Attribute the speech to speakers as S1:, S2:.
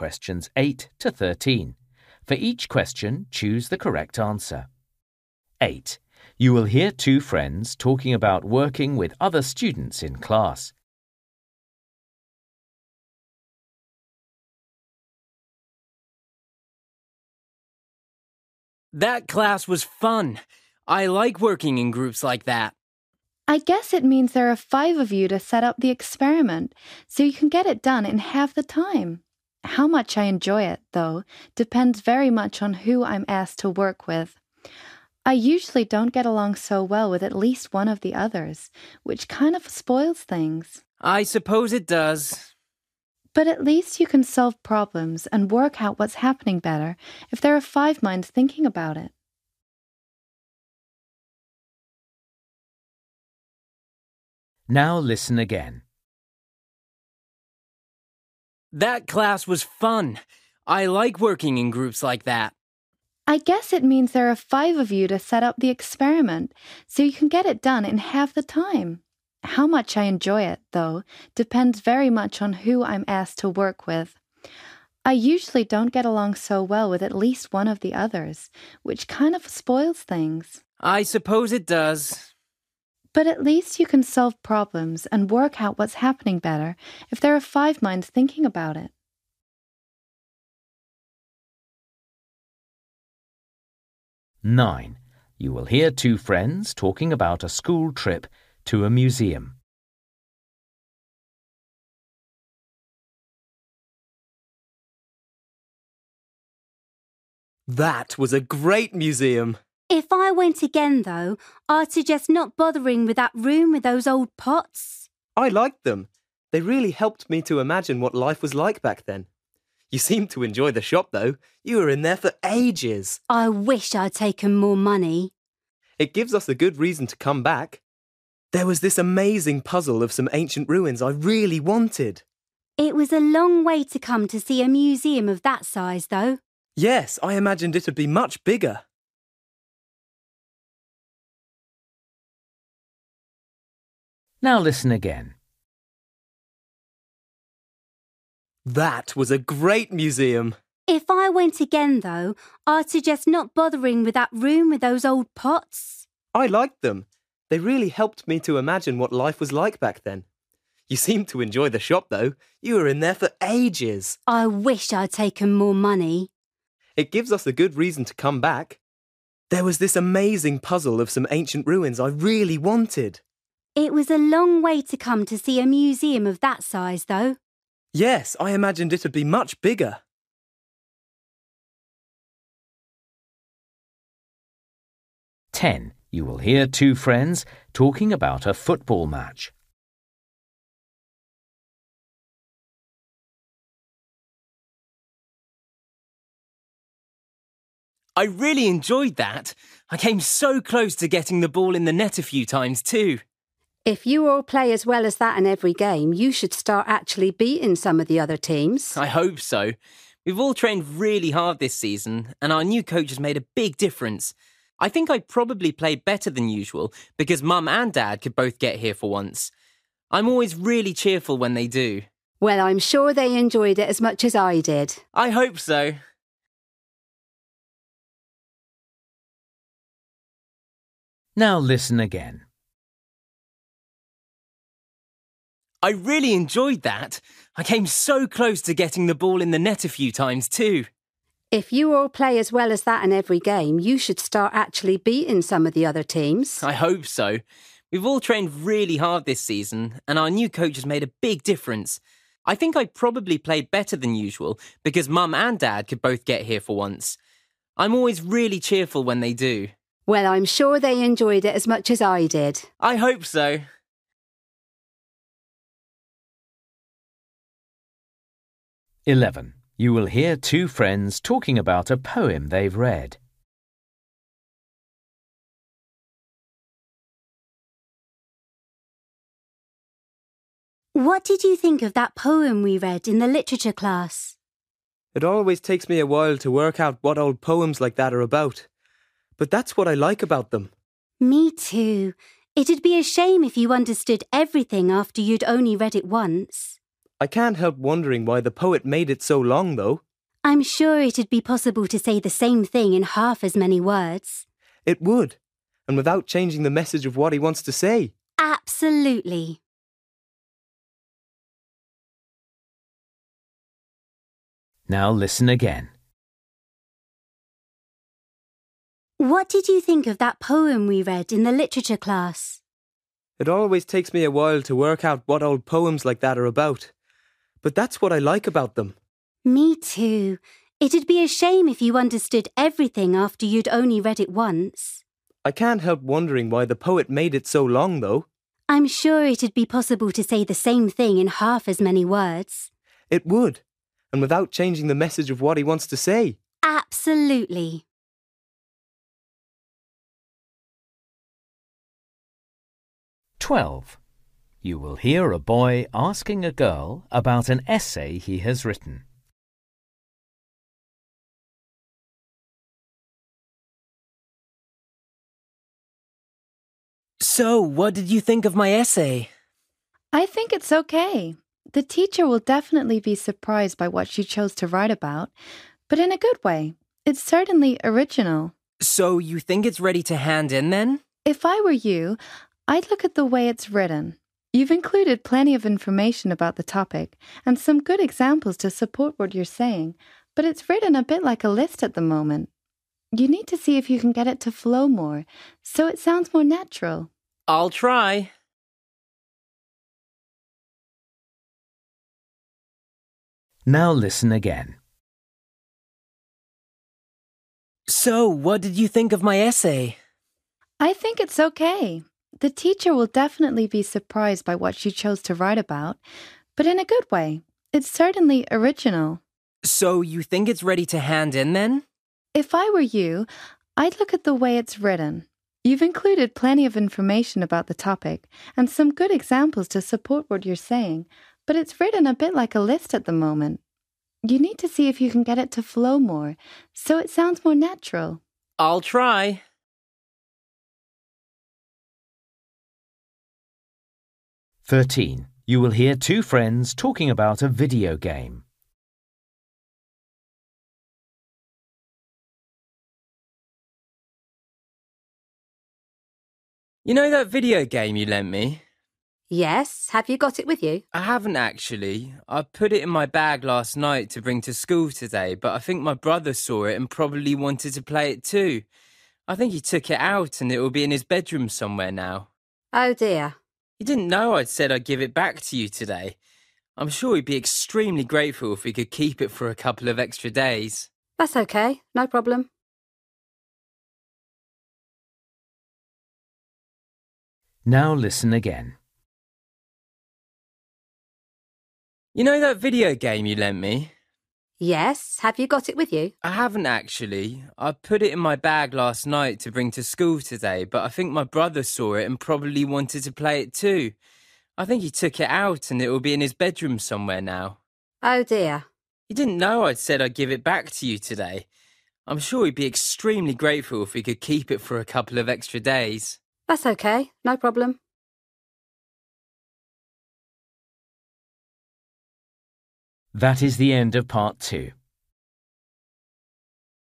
S1: questions 8 to 13. For each question, choose the correct answer. 8. You will hear two friends talking about working with other students in class.
S2: That class was fun. I like working in groups like that.
S3: I guess it means there are 5 of you to set up the experiment, so you can get it done in half the time. How much I enjoy it, though, depends very much on who I'm asked to work with. I usually don't get along so well with at least one of the others, which kind of spoils things.
S2: I suppose it does.
S3: But at least you can solve problems and work out what's happening better if there are 5 minds thinking about it.
S1: Now listen again.
S2: That class was fun. I like working in groups like that.
S3: I guess it means there are 5 of you to set up the experiment, so you can get it done in half the time. How much I enjoy it, though, depends very much on who I'm asked to work with. I usually don't get along so well with at least one of the others, which kind of spoils things.
S2: I suppose it does.
S3: But at least you can solve problems and work out what's happening better if there are 5 minds thinking about it.
S1: Nine. You will hear two friends talking about a school trip to a museum.
S4: That was a great museum.
S5: If I went again, though, I'd suggest not bothering with that room with those old pots.
S4: I liked them. They really helped me to imagine what life was like back then. You seemed to enjoy the shop, though. You were in there for ages.
S5: I wish I'd taken more money.
S4: It gives us a good reason to come back. There was this amazing puzzle of some ancient ruins I really wanted.
S5: It was a long way to come to see a museum of that size, though.
S4: Yes, I imagined it'd be much bigger.
S1: Now listen again.
S4: That was a great museum.
S5: If I went again, though, I'd suggest not bothering with that room with those old pots.
S4: I liked them. They really helped me to imagine what life was like back then. You seemed to enjoy the shop, though. You were in there for ages.
S5: I wish I'd taken more money.
S4: It gives us a good reason to come back. There was this amazing puzzle of some ancient ruins I really wanted.
S5: It was a long way to come to see a museum of that size, though.
S4: Yes, I imagined it'd be much bigger.
S1: Ten. You will hear two friends talking about a football match.
S2: I really enjoyed that. I came so close to getting the ball in the net a few times too.
S6: If you all play as well as that in every game, you should start actually beating some of the other teams.
S2: I hope so. We've all trained really hard this season, and our new coach has made a big difference. I think I probably played better than usual because Mum and Dad could both get here for once. I'm always really cheerful when they do.
S6: Well, I'm sure they enjoyed it as much as I did.
S2: I hope so.
S1: Now listen again.
S2: I really enjoyed that. I came so close to getting the ball in the net a few times too.
S6: If you all play as well as that in every game, you should start actually beating some of the other teams.
S2: I hope so. We've all trained really hard this season, and our new coach has made a big difference. I think I probably played better than usual because Mum and Dad could both get here for once. I'm always really cheerful when they do.
S6: Well, I'm sure they enjoyed it as much as I did.
S2: I hope so.
S1: (11) You will hear two friends talking about a poem they've read.
S5: What did you think of that poem we read in the literature class?
S4: It always takes me a while to work out what old poems like that are about. But that's what I like about them.
S5: Me too. It'd be a shame if you understood everything after you'd only read it once.
S4: I can't help wondering why the poet made it so long, though.
S5: I'm sure it'd be possible to say the same thing in half as many words.
S4: It would, and without changing the message of what he wants to say.
S5: Absolutely.
S1: Now listen again.
S5: What did you think of that poem we read in the literature class?
S4: It always takes me a while to work out what old poems like that are about. But that's what I like about them.
S5: Me too. It'd be a shame if you understood everything after you'd only read it once.
S4: I can't help wondering why the poet made it so long, though.
S5: I'm sure it'd be possible to say the same thing in half as many words.
S4: It would, and without changing the message of what he wants to say.
S5: Absolutely.
S1: "12. You will hear a boy asking a girl about an essay he has written.
S2: So, what did you think of my essay?
S3: I think it's okay. The teacher will definitely be surprised by what she chose to write about, but in a good way. It's certainly original.
S2: So, you think it's ready to hand in then?
S3: If I were you, I'd look at the way it's written. You've included plenty of information about the topic and some good examples to support what you're saying, but it's written a bit like a list at the moment. You need to see if you can get it to flow more, so it sounds more natural.
S2: I'll try.
S1: Now listen again.
S2: So, what did you think of my essay?
S3: I think it's okay. The teacher will definitely be surprised by what she chose to write about, but in a good way. It's certainly original.
S2: So, you think it's ready to hand in then?
S3: If I were you, I'd look at the way it's written. You've included plenty of information about the topic and some good examples to support what you're saying, but it's written a bit like a list at the moment. You need to see if you can get it to flow more, so it sounds more natural.
S2: I'll try.
S1: "13. You will hear two friends talking about a video game.
S2: You know that video game you lent me?
S6: Yes, have you got it with you?
S2: I haven't actually. I put it in my bag last night to bring to school today, but I think my brother saw it and probably wanted to play it too. I think he took it out and it will be in his bedroom somewhere now.
S6: Oh dear.
S2: He didn't know I'd said I'd give it back to you today. I'm sure he'd be extremely grateful if we could keep it for a couple of extra days.
S6: That's okay, no problem.
S1: Now listen again.
S2: You know that video game you lent me?
S6: Yes, have you got it with you?
S2: I haven't actually. I put it in my bag last night to bring to school today, but I think my brother saw it and probably wanted to play it too. I think he took it out and it will be in his bedroom somewhere now.
S6: Oh dear.
S2: He didn't know I'd said I'd give it back to you today. I'm sure he'd be extremely grateful if we could keep it for a couple of extra days.
S6: That's okay, no problem.
S1: That is the end of part 2.